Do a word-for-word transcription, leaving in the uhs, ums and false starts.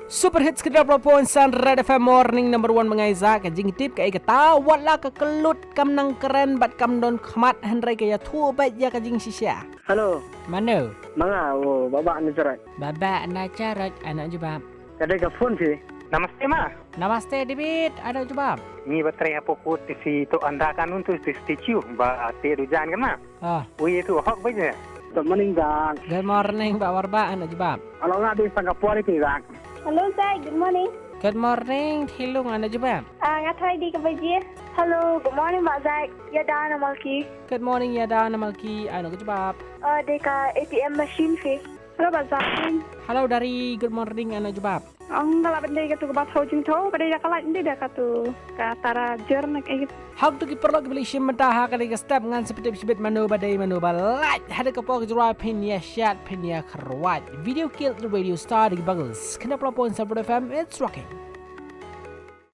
Super hits kedua propon San Red F M Morning number one mengaizak jing tip ka ikata watla ka kelut kam nang keren bat kam don khmat henry ka ya thu bat ya ka jing sisya. Halo. Mano? Mga oh baba ni cerai. Baba na carat anak jubab. Kada ka phone si. Namaste ma. Namaste David, anak jubab. Ni batrai apa ko si to anda kan untuk statue ba te rujan kan ma. Ah. Ui itu hok baje. Good morning Zak. Good morning Pak Warba anak jubab. Kalau nggak di Singapura itu Zak. Hello, Zai. Good morning. Good morning, Thilung anak jubab. Ah, ngatai di ke baje. Hello, good morning, Mak Zai. Ya dah nama Malki. Good morning Yada Namalki anak jubab. Ah, deka A T M machine fi. Hello, Mak Zai. Halo dari Good morning anak jubab. Ang galap benda katu ke batau jing tau, pada dah kalat ni dah katu ke tara jernak gitu. Hak tu kiperlok beli shimta ha ka step ngan seperti sibit mano badai mano balat hada ka pok jura pinya shat pinya kharwat video kill the radio star di bagels kena pelopon Sabro F M it's rocking.